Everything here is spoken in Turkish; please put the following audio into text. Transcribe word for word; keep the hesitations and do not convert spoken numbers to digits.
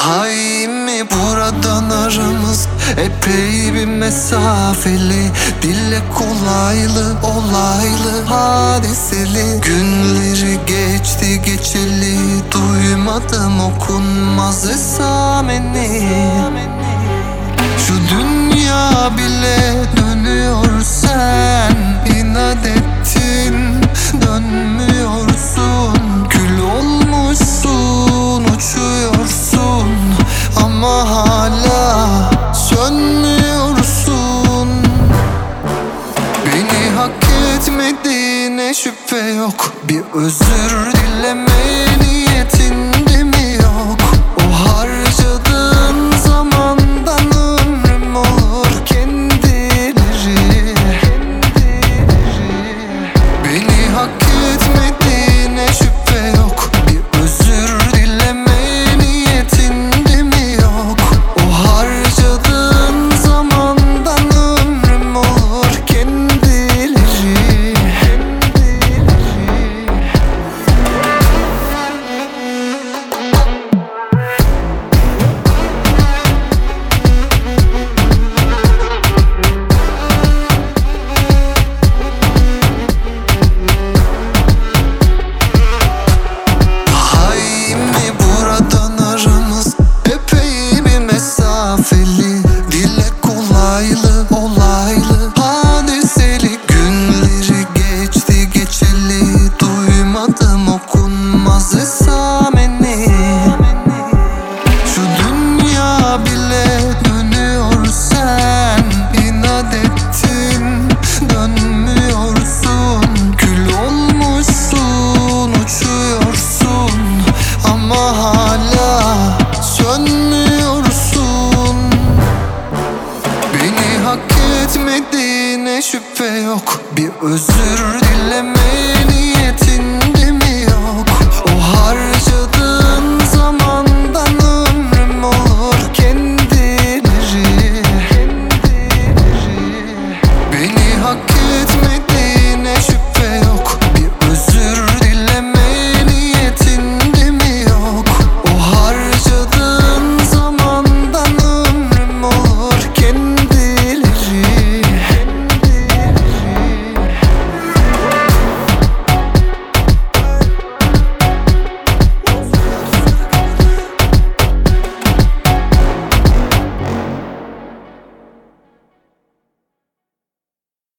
Daha iyi mi buradan aramız epey bir mesafeli. Dile kolaylı, olaylı, hadiseli. Günleri geçti geçeli, duymadım okunmaz esameni. Şu dünya bile dönüyor, sen inat ettin, dönmüyorsun. Gül olmuşsun, uçuyorsun ama hala sönmüyorsun. Beni hak etmediğine şüphe yok, bir özür dileme niyetinde mi yok? O harcadığın zamandan ömrüm olur kendileri. Beni hak etmediğine şüphe yok, bir özür dileme niyetinde mi yok? O harcadığın zamandan ömrüm olur kendileri. Daha iyi mi buradan aramız epey bir mesafeli. Dile kolaylı, olaylı, hadiseli. Günleri geçti geçeli, duymadım okunmaz esameni. Şu dünya bile dönüyor, sen inat ettin, dönmüyorsun. Gül olmuşsun, uçuyorsun ama hala sönmüyorsun. Beni hak etmediğine şüphe yok, bir özür dileme niyetin